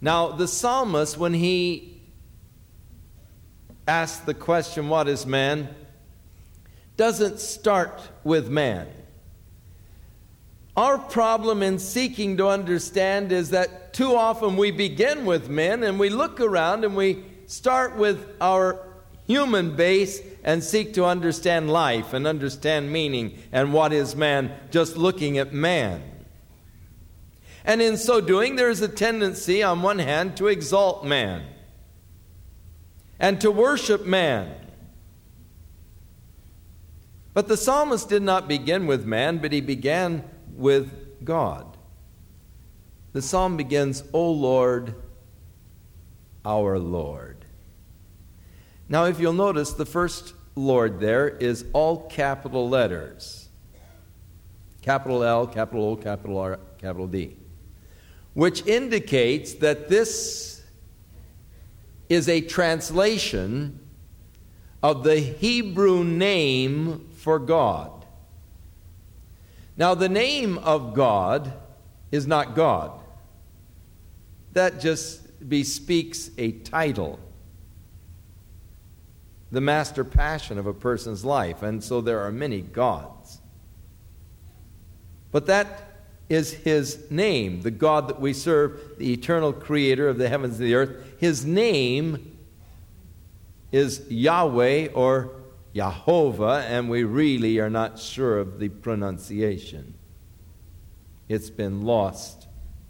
Now, the psalmist, when he asked the question, what is man, doesn't start with man. Our problem in seeking to understand is that too often we begin with men and we look around and we start with our human base and seek to understand life and understand meaning and what is man, just looking at man. And in so doing, there is a tendency, on one hand, to exalt man and to worship man. But the psalmist did not begin with man, but he began with God. The psalm begins, O Lord, our Lord. Now, if you'll notice, the first Lord there is all capital letters. Capital L, capital O, capital R, capital D. Which indicates that this is a translation of the Hebrew name for God. Now, the name of God is not God. That just bespeaks a title, the master passion of a person's life, and so there are many gods. But that is his name, the God that we serve, the eternal creator of the heavens and the earth. His name is Yahweh or Jehovah, and we really are not sure of the pronunciation. It's been lost.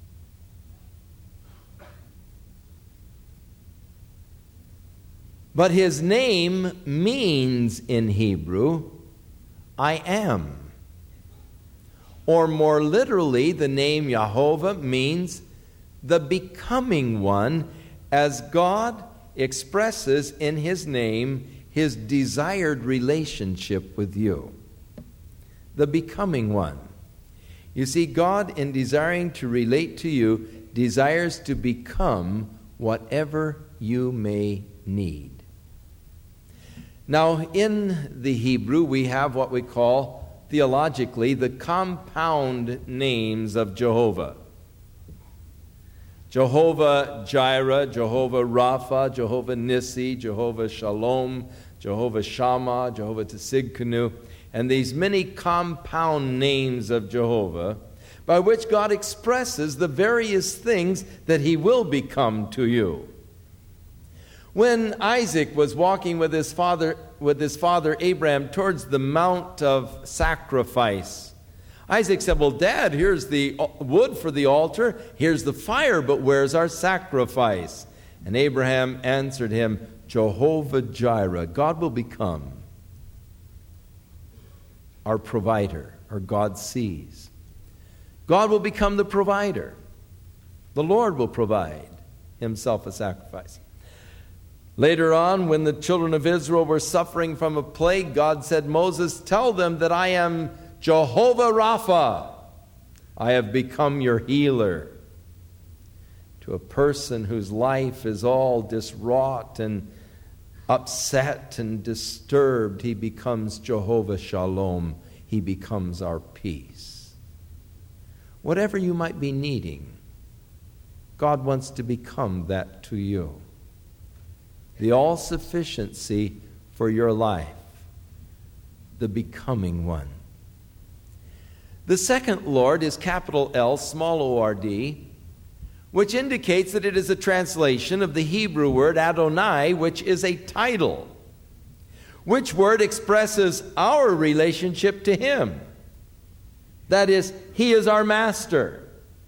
But his name means in Hebrew, I am. Or more literally, the name Jehovah means the becoming one, as God expresses in his name his desired relationship with you. The becoming one. You see, God, in desiring to relate to you, desires to become whatever you may need. Now, in the Hebrew, we have what we call, theologically, the compound names of Jehovah. Jehovah Jireh, Jehovah Rapha, Jehovah Nissi, Jehovah Shalom, Jehovah Shammah, Jehovah Tsidkenu, and these many compound names of Jehovah, by which God expresses the various things that he will become to you. When Isaac was walking with his father Abraham towards the mount of sacrifice, Isaac said, well, Dad, here's the wood for the altar, here's the fire, but where's our sacrifice? And Abraham answered him, Jehovah Jireh, God will become our provider, or God sees. God will become the provider. The Lord will provide himself a sacrifice. Later on, when the children of Israel were suffering from a plague, God said, Moses, tell them that I am Jehovah Rapha. I have become your healer. To a person whose life is all diswrought and upset and disturbed, he becomes Jehovah Shalom. He becomes our peace. Whatever you might be needing, God wants to become that to you. The all-sufficiency for your life, the becoming one. The second Lord is capital L, small O-R-D, which indicates that it is a translation of the Hebrew word Adonai, which is a title, which word expresses our relationship to him. That is, he is our master.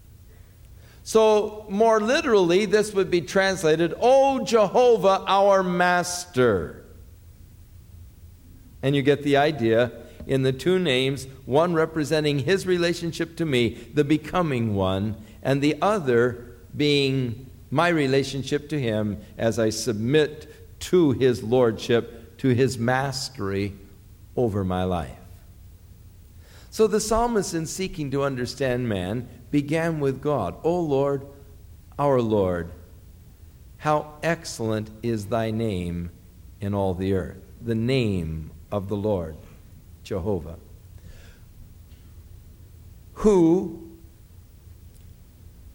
So, more literally, this would be translated, O Jehovah, our master. And you get the idea in the two names, one representing his relationship to me, the becoming one, and the other being my relationship to him as I submit to his lordship, to his mastery over my life. So the psalmist, in seeking to understand man, began with God. O Lord, our Lord, how excellent is thy name in all the earth. The name of the Lord, Jehovah, who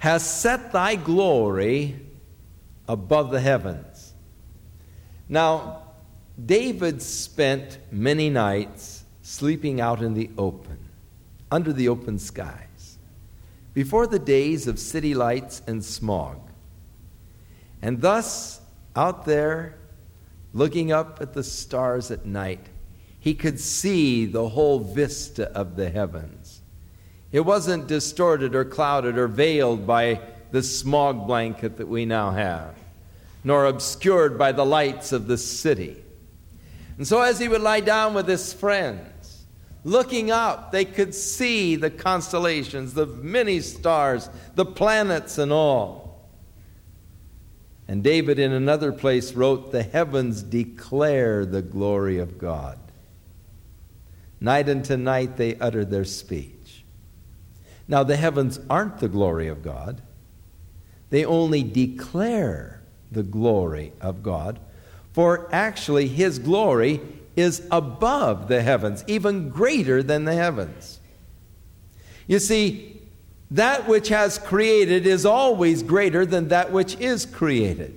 has set thy glory above the heavens. Now, David spent many nights sleeping out in the open, under the open skies, before the days of city lights and smog. And thus, out there, looking up at the stars at night, he could see the whole vista of the heavens. It wasn't distorted or clouded or veiled by the smog blanket that we now have, nor obscured by the lights of the city. And so as he would lie down with his friends, looking up, they could see the constellations, the many stars, the planets and all. And David in another place wrote, "The heavens declare the glory of God. Night unto night they utter their speech." Now the heavens aren't the glory of God. They only declare the glory of God. For actually his glory is above the heavens, even greater than the heavens. You see, that which has created is always greater than that which is created.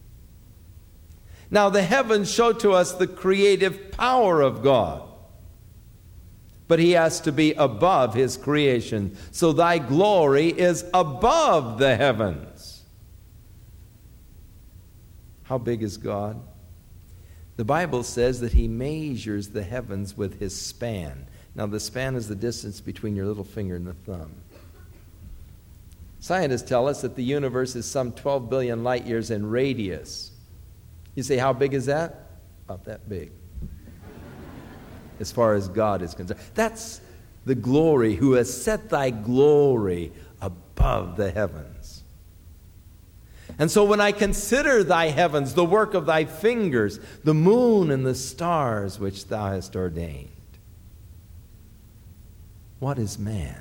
Now the heavens show to us the creative power of God. But he has to be above his creation. So thy glory is above the heavens. How big is God? The Bible says that he measures the heavens with his span. Now the span is the distance between your little finger and the thumb. Scientists tell us that the universe is some 12 billion light years in radius. You say, how big is that? About that big. As far as God is concerned. That's the glory, who has set thy glory above the heavens. And so when I consider thy heavens, the work of thy fingers, the moon and the stars which thou hast ordained, what is man?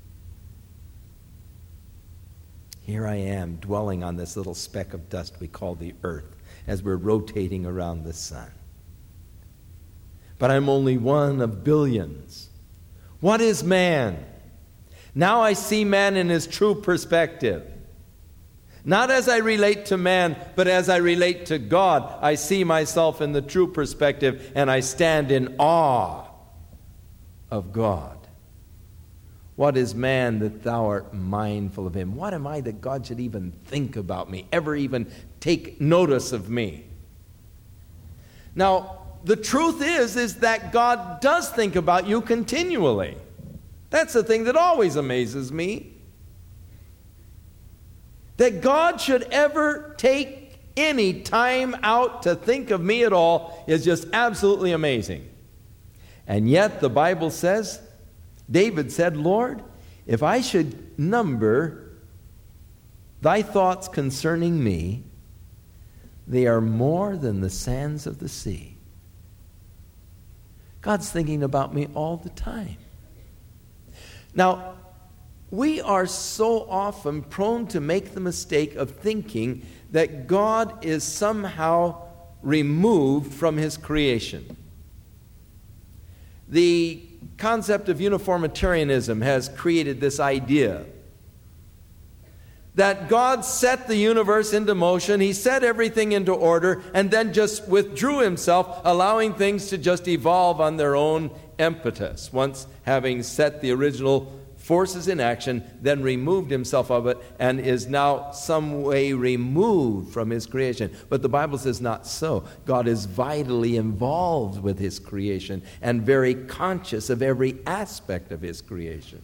Here I am dwelling on this little speck of dust we call the earth as we're rotating around the sun. But I'm only one of billions. What is man? Now I see man in his true perspective. Not as I relate to man, but as I relate to God. I see myself in the true perspective, and I stand in awe of God. What is man that thou art mindful of him? What am I that God should even think about me, ever even take notice of me? Now, the truth is that God does think about you continually. That's the thing that always amazes me. That God should ever take any time out to think of me at all is just absolutely amazing. And yet the Bible says, David said, Lord, if I should number thy thoughts concerning me, they are more than the sands of the sea. God's thinking about me all the time. Now, we are so often prone to make the mistake of thinking that God is somehow removed from his creation. The concept of uniformitarianism has created this idea that God set the universe into motion, he set everything into order, and then just withdrew himself, allowing things to just evolve on their own impetus. Once having set the original forces in action, then removed himself of it, and is now some way removed from his creation. But the Bible says not so. God is vitally involved with his creation and very conscious of every aspect of his creation.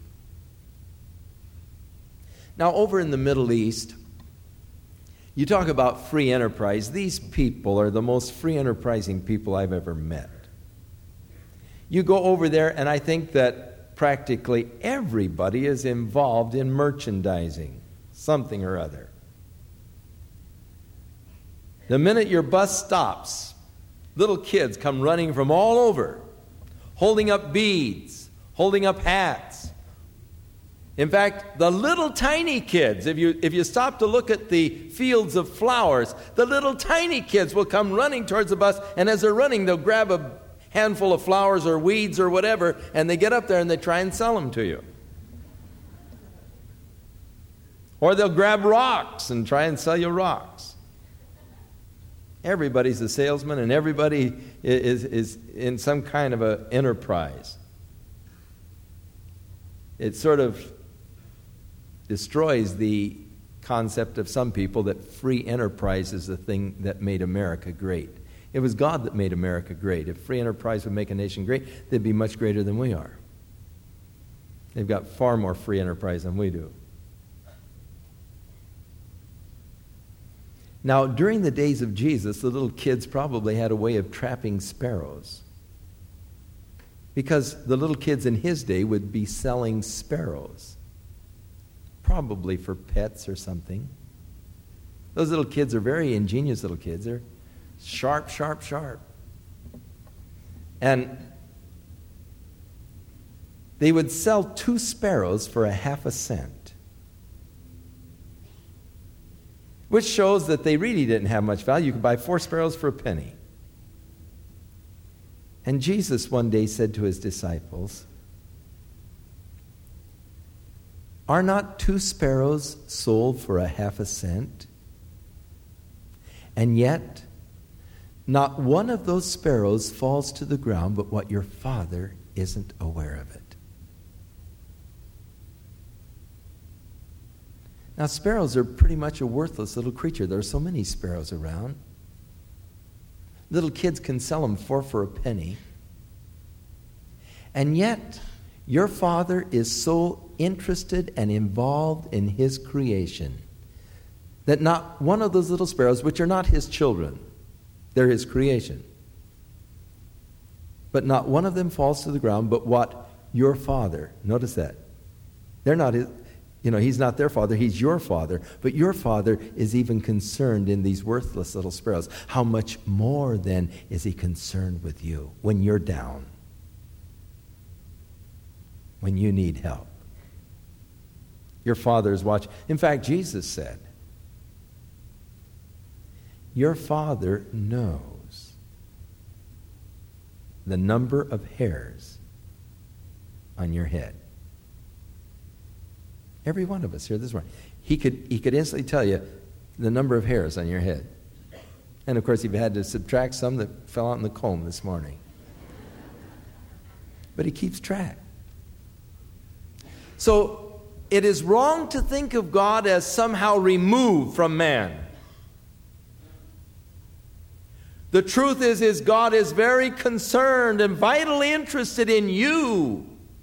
Now, over in the Middle East, you talk about free enterprise. These people are the most free enterprising people I've ever met. You go over there, and I think that practically everybody is involved in merchandising, something or other. The minute your bus stops, little kids come running from all over, holding up beads, holding up hats. In fact, the little tiny kids, if you stop to look at the fields of flowers, the little tiny kids will come running towards the bus, and as they're running, they'll grab a handful of flowers or weeds or whatever, and they get up there and they try and sell them to you. Or they'll grab rocks and try and sell you rocks. Everybody's a salesman, and everybody is in some kind of an enterprise. It sort of destroys the concept of some people that free enterprise is the thing that made America great. It was God that made America great. If free enterprise would make a nation great, they'd be much greater than we are. They've got far more free enterprise than we do. Now, during the days of Jesus, the little kids probably had a way of trapping sparrows. Because the little kids in his day would be selling sparrows. Probably for pets or something. Those little kids are very ingenious little kids. They're sharp, sharp, sharp. And they would sell 2 sparrows for 1/2 cent. Which shows that they really didn't have much value. You could buy 4 sparrows for a penny. And Jesus one day said to his disciples, "Are not 2 sparrows sold for 1/2 cent? And yet, not one of those sparrows falls to the ground, but what your Father isn't aware of it." Now, sparrows are pretty much a worthless little creature. There are so many sparrows around. Little kids can sell them for a penny. And yet, your Father is so interested and involved in his creation that not one of those little sparrows, which are not his children, they're his creation, but not one of them falls to the ground, but what your Father, notice that, they're not his. He's not their Father, he's your Father. But your Father is even concerned in these worthless little sparrows. How much more, then, is he concerned with you when you're down? When you need help? Your Father is watching. In fact, Jesus said, your Father knows the number of hairs on your head. Every one of us here this morning. He could instantly tell you the number of hairs on your head. And of course, he had to subtract some that fell out in the comb this morning. But he keeps track. So, it is wrong to think of God as somehow removed from man. The truth is God is very concerned and vitally interested in you.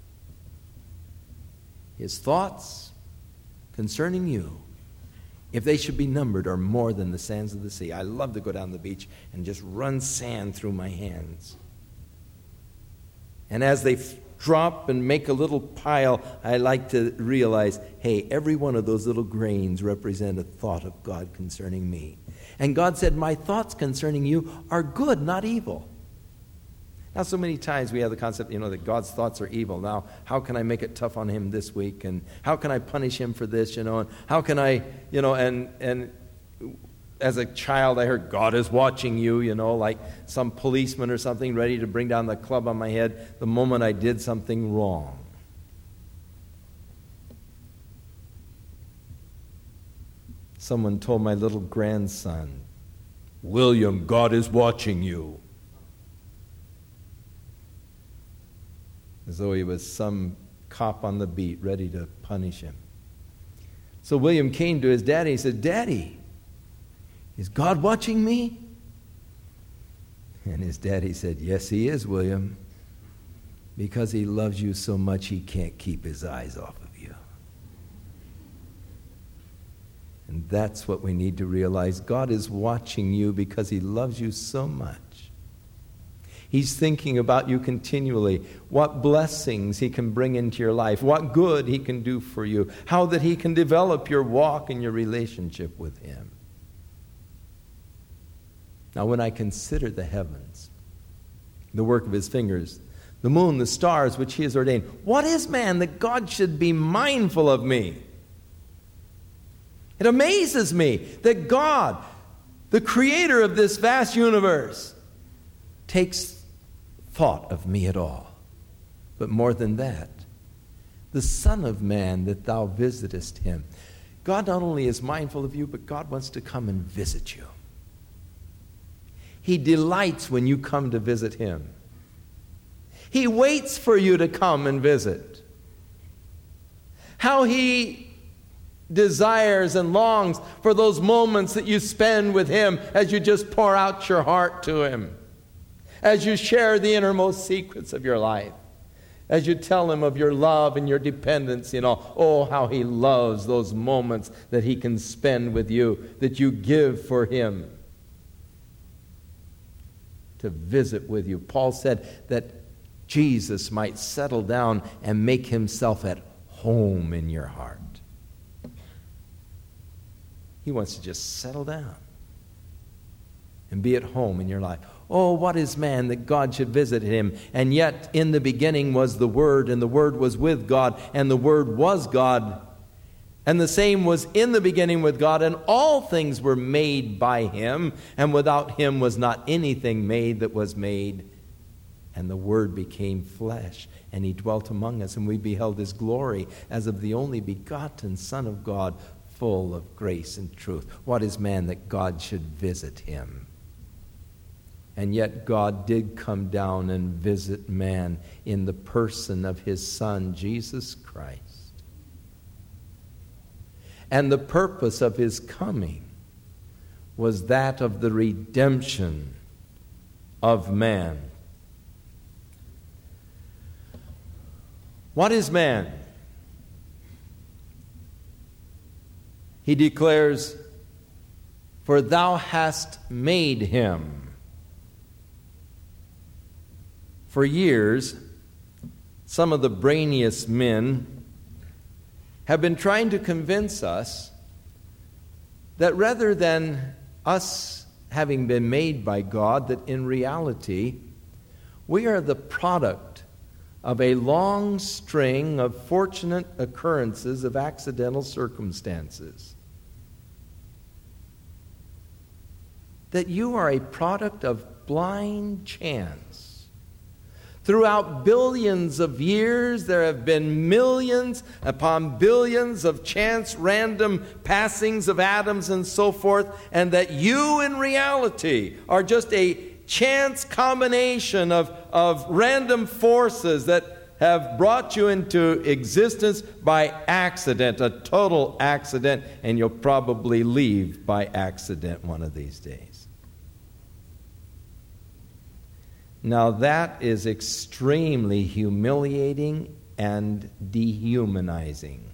His thoughts concerning you, if they should be numbered, are more than the sands of the sea. I love to go down the beach and just run sand through my hands. And as they drop and make a little pile, I like to realize, hey, every one of those little grains represent a thought of God concerning me. And God said, my thoughts concerning you are good, not evil. Now, so many times we have the concept, that God's thoughts are evil. Now, how can I make it tough on him this week? And how can I punish him for this, And how can I, and as a child, I heard God is watching you, like some policeman or something ready to bring down the club on my head the moment I did something wrong. Someone told my little grandson, William, God is watching you. As though he was some cop on the beat ready to punish him. So William came to his daddy. He said, Daddy, is God watching me? And his daddy said, yes, he is, William. Because he loves you so much, he can't keep his eyes off of you. And that's what we need to realize. God is watching you because he loves you so much. He's thinking about you continually, what blessings he can bring into your life, what good he can do for you, how that he can develop your walk and your relationship with him. Now, when I consider the heavens, the work of his fingers, the moon, the stars which he has ordained, what is man that God should be mindful of me? It amazes me that God, the creator of this vast universe, takes thought of me at all. But more than that, the Son of Man, that thou visitest him. God not only is mindful of you, but God wants to come and visit you. He delights when you come to visit Him. He waits for you to come and visit. How He desires and longs for those moments that you spend with Him as you just pour out your heart to Him, as you share the innermost secrets of your life, as you tell Him of your love and your dependence, oh, how He loves those moments that He can spend with you, that you give for Him to visit with you. Paul said that Jesus might settle down and make Himself at home in your heart. He wants to just settle down and be at home in your life. Oh, what is man that God should visit him? And yet in the beginning was the Word, and the Word was with God, and the Word was God. And the same was in the beginning with God, and all things were made by Him, and without Him was not anything made that was made. And the Word became flesh, and He dwelt among us, and we beheld His glory as of the only begotten Son of God, full of grace and truth. What is man that God should visit him? And yet God did come down and visit man in the person of His Son, Jesus Christ. And the purpose of His coming was that of the redemption of man. What is man? He declares, "For thou hast made him." For years, some of the brainiest men have been trying to convince us that rather than us having been made by God, that in reality we are the product of a long string of fortunate occurrences of accidental circumstances. That you are a product of blind chance. Throughout billions of years, there have been millions upon billions of chance, random passings of atoms and so forth, and that you in reality are just a chance combination of random forces that have brought you into existence by accident, a total accident, and you'll probably leave by accident one of these days. Now that is extremely humiliating and dehumanizing.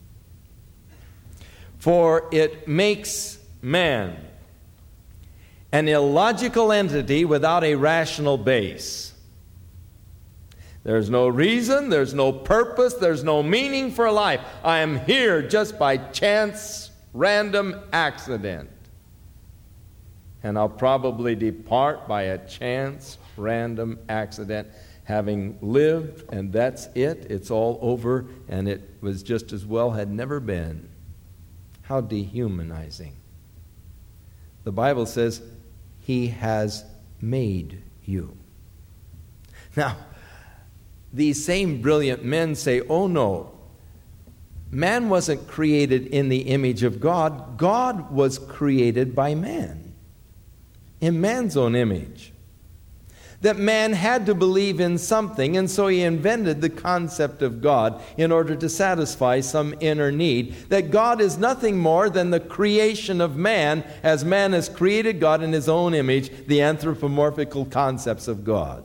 For it makes man an illogical entity without a rational base. There's no reason, there's no purpose, there's no meaning for life. I am here just by chance, random accident. And I'll probably depart by a chance, random accident, having lived, and that's it. It's all over, and it was just as well had never been. How dehumanizing. The Bible says, He has made you. Now, these same brilliant men say, oh no, man wasn't created in the image of God. God was created by man, in man's own image. That man had to believe in something, and so he invented the concept of God in order to satisfy some inner need. That God is nothing more than the creation of man, as man has created God in his own image, the anthropomorphical concepts of God.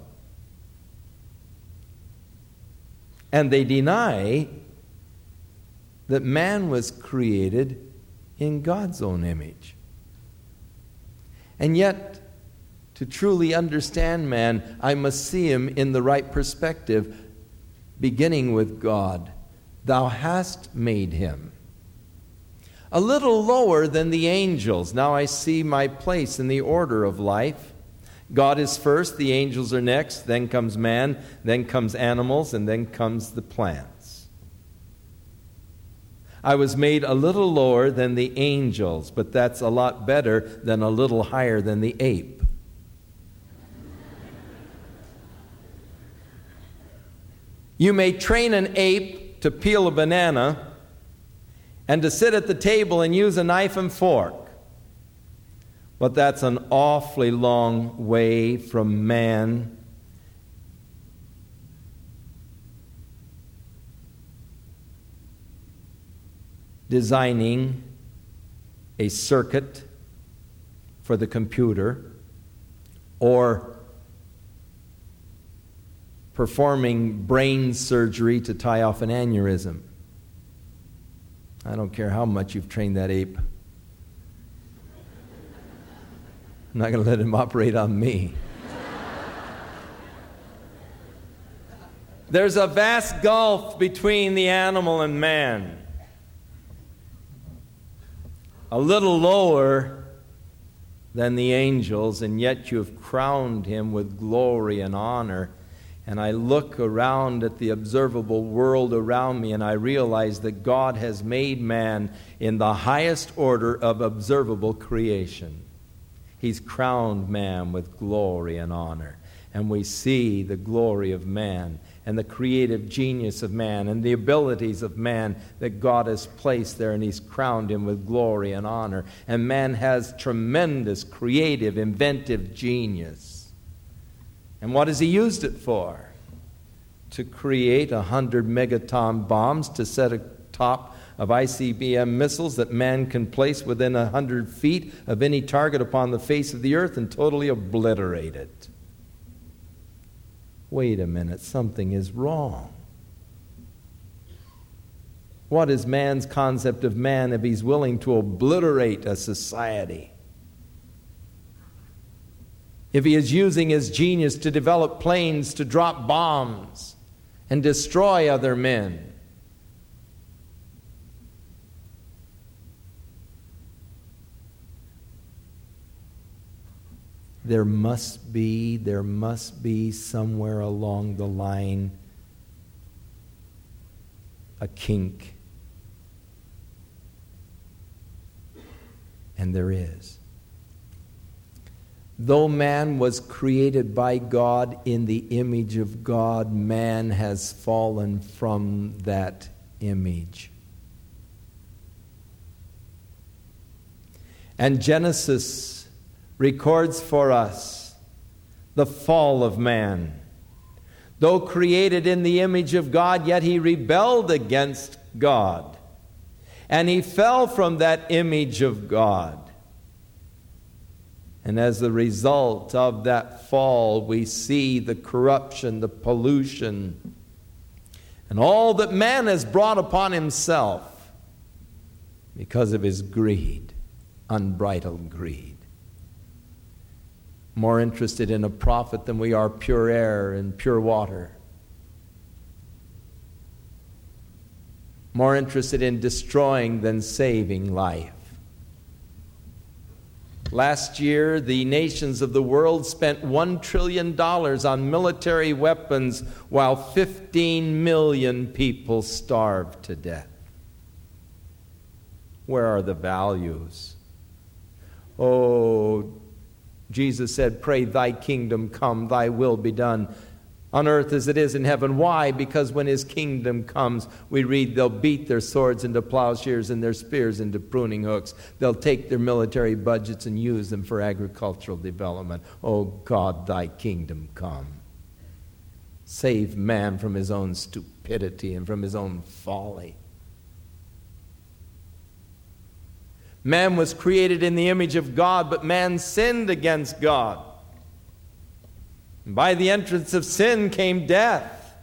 And they deny that man was created in God's own image. And yet, to truly understand man, I must see him in the right perspective, beginning with God. Thou hast made him. A little lower than the angels. Now I see my place in the order of life. God is first, the angels are next, then comes man, then comes animals, and then comes the plants. I was made a little lower than the angels, but that's a lot better than a little higher than the ape. You may train an ape to peel a banana, and to sit at the table and use a knife and fork. But that's an awfully long way from man designing a circuit for the computer or performing brain surgery to tie off an aneurysm. I don't care how much you've trained that ape. I'm not going to let him operate on me. There's a vast gulf between the animal and man. A little lower than the angels, and yet you have crowned him with glory and honor. And I look around at the observable world around me, and I realize that God has made man in the highest order of observable creation. He's crowned man with glory and honor. And we see the glory of man and the creative genius of man and the abilities of man that God has placed there, and He's crowned him with glory and honor. And man has tremendous creative, inventive genius. And what has He used it for? To create 100 megaton bombs to set atop of ICBM missiles that man can place within 100 feet of any target upon the face of the earth and totally obliterate it. Wait a minute, something is wrong. What is man's concept of man if he's willing to obliterate a society? If he is using his genius to develop planes to drop bombs and destroy other men? There must be somewhere along the line a kink. And there is. Though man was created by God in the image of God, man has fallen from that image. And Genesis records for us the fall of man. Though created in the image of God, yet he rebelled against God. And he fell from that image of God. And as a result of that fall, we see the corruption, the pollution, and all that man has brought upon himself because of his greed, unbridled greed. More interested in a profit than we are pure air and pure water. More interested in destroying than saving life. Last year, the nations of the world spent $1 trillion on military weapons while 15 million people starved to death. Where are the values? Oh, Jesus said, "Pray, thy kingdom come, thy will be done on earth as it is in heaven." Why? Because when His kingdom comes, we read, they'll beat their swords into plowshares and their spears into pruning hooks. They'll take their military budgets and use them for agricultural development. Oh God, thy kingdom come. Save man from his own stupidity and from his own folly. Man was created in the image of God, but man sinned against God. And by the entrance of sin came death.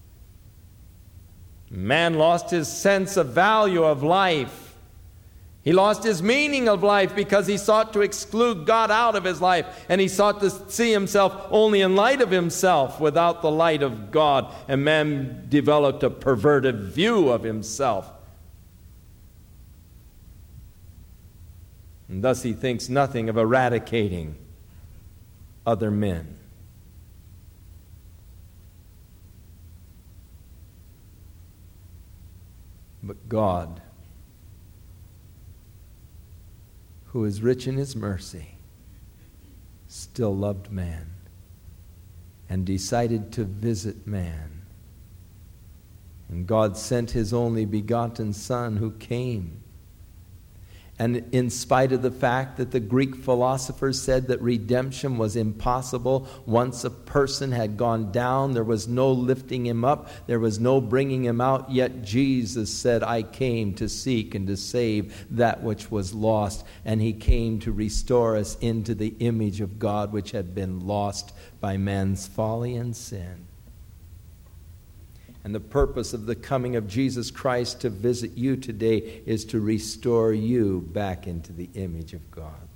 Man lost his sense of value of life. He lost his meaning of life because he sought to exclude God out of his life, and he sought to see himself only in light of himself without the light of God. And man developed a perverted view of himself. And thus he thinks nothing of eradicating other men. But God, who is rich in His mercy, still loved man and decided to visit man And God sent his only begotten Son, who came. And in spite of the fact that the Greek philosophers said that redemption was impossible, once a person had gone down, there was no lifting him up, there was no bringing him out, yet Jesus said, I came to seek and to save that which was lost. And he came to restore us into the image of God, which had been lost by man's folly and sin. And the purpose of the coming of Jesus Christ to visit you today is to restore you back into the image of God.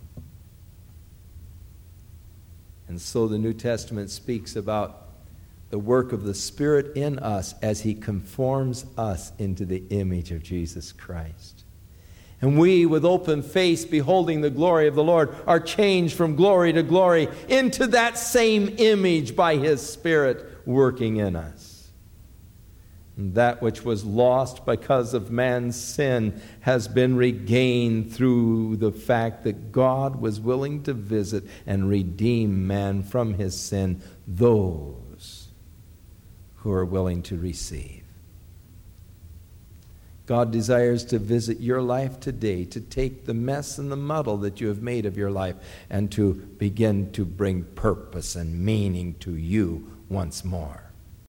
And so the New Testament speaks about the work of the Spirit in us as he conforms us into the image of Jesus Christ. And we, with open face, beholding the glory of the Lord, are changed from glory to glory into that same image by his Spirit working in us. That which was lost because of man's sin has been regained through the fact that God was willing to visit and redeem man from his sin, those who are willing to receive. God desires to visit your life today, to take the mess and the muddle that you have made of your life and to begin to bring purpose and meaning to you once more.